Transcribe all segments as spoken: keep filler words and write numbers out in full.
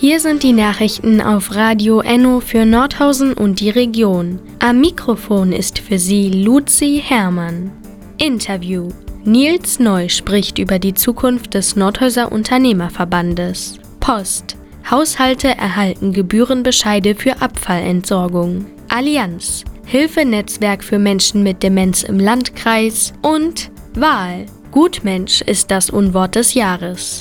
Hier sind die Nachrichten auf Radio Enno für Nordhausen und die Region. Am Mikrofon ist für Sie Luzi Hermann. Interview: Nils Neu spricht über die Zukunft des Nordhäuser Unternehmerverbandes. Post: Haushalte erhalten Gebührenbescheide für Abfallentsorgung. Allianz: Hilfenetzwerk für Menschen mit Demenz im Landkreis. Und Wahl: Gutmensch ist das Unwort des Jahres.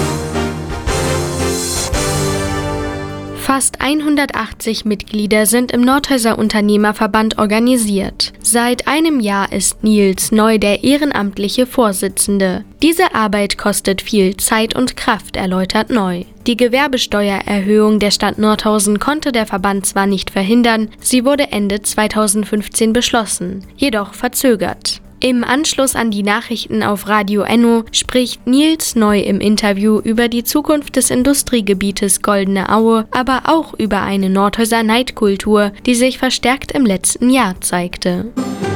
Fast hundertachtzig Mitglieder sind im Nordhäuser Unternehmerverband organisiert. Seit einem Jahr ist Nils Neu der ehrenamtliche Vorsitzende. Diese Arbeit kostet viel Zeit und Kraft, erläutert Neu. Die Gewerbesteuererhöhung der Stadt Nordhausen konnte der Verband zwar nicht verhindern, sie wurde Ende zweitausendfünfzehn beschlossen, jedoch verzögert. Im Anschluss an die Nachrichten auf Radio Enno spricht Nils Neu im Interview über die Zukunft des Industriegebietes Goldene Aue, aber auch über eine Nordhäuser Neidkultur, die sich verstärkt im letzten Jahr zeigte.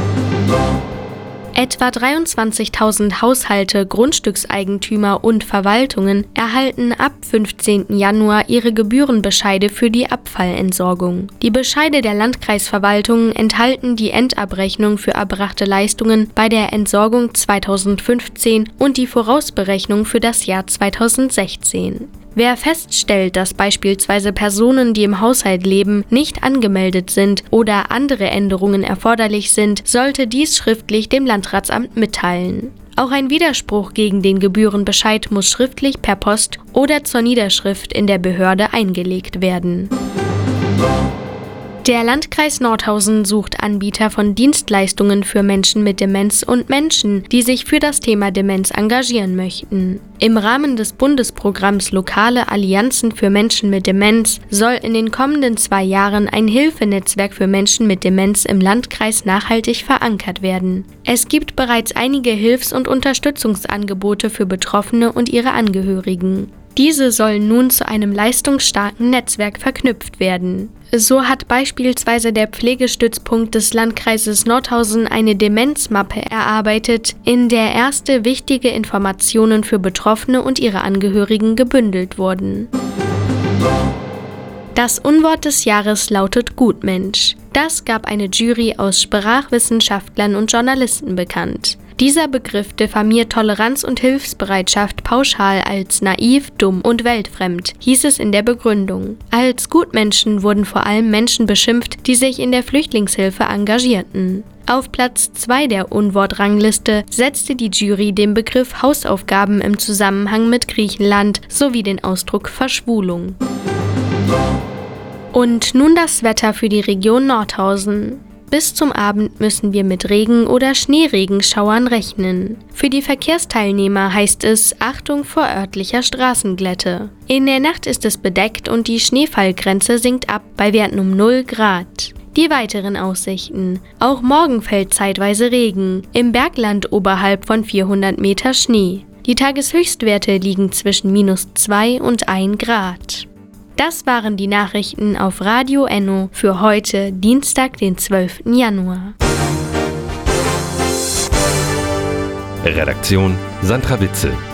Etwa dreiundzwanzigtausend Haushalte, Grundstückseigentümer und Verwaltungen erhalten ab fünfzehnten Januar ihre Gebührenbescheide für die Abfallentsorgung. Die Bescheide der Landkreisverwaltungen enthalten die Endabrechnung für erbrachte Leistungen bei der Entsorgung zweitausendfünfzehn und die Vorausberechnung für das Jahr zweitausendsechzehn. Wer feststellt, dass beispielsweise Personen, die im Haushalt leben, nicht angemeldet sind oder andere Änderungen erforderlich sind, sollte dies schriftlich dem Landratsamt mitteilen. Auch ein Widerspruch gegen den Gebührenbescheid muss schriftlich per Post oder zur Niederschrift in der Behörde eingelegt werden. Der Landkreis Nordhausen sucht Anbieter von Dienstleistungen für Menschen mit Demenz und Menschen, die sich für das Thema Demenz engagieren möchten. Im Rahmen des Bundesprogramms Lokale Allianzen für Menschen mit Demenz soll in den kommenden zwei Jahren ein Hilfenetzwerk für Menschen mit Demenz im Landkreis nachhaltig verankert werden. Es gibt bereits einige Hilfs- und Unterstützungsangebote für Betroffene und ihre Angehörigen. Diese sollen nun zu einem leistungsstarken Netzwerk verknüpft werden. So hat beispielsweise der Pflegestützpunkt des Landkreises Nordhausen eine Demenzmappe erarbeitet, in der erste wichtige Informationen für Betroffene und ihre Angehörigen gebündelt wurden. Das Unwort des Jahres lautet Gutmensch. Das gab eine Jury aus Sprachwissenschaftlern und Journalisten bekannt. Dieser Begriff diffamiert Toleranz und Hilfsbereitschaft pauschal als naiv, dumm und weltfremd, hieß es in der Begründung. Als Gutmenschen wurden vor allem Menschen beschimpft, die sich in der Flüchtlingshilfe engagierten. Auf Platz zwei der Unwortrangliste setzte die Jury den Begriff Hausaufgaben im Zusammenhang mit Griechenland sowie den Ausdruck Verschwulung. Und nun das Wetter für die Region Nordhausen. Bis zum Abend müssen wir mit Regen- oder Schneeregenschauern rechnen. Für die Verkehrsteilnehmer heißt es Achtung vor örtlicher Straßenglätte. In der Nacht ist es bedeckt und die Schneefallgrenze sinkt ab bei Werten um null Grad. Die weiteren Aussichten. Auch morgen fällt zeitweise Regen, im Bergland oberhalb von vierhundert Meter Schnee. Die Tageshöchstwerte liegen zwischen minus zwei und ein Grad. Das waren die Nachrichten auf Radio Enno für heute, Dienstag, den zwölften Januar. Redaktion: Sandra Witzel.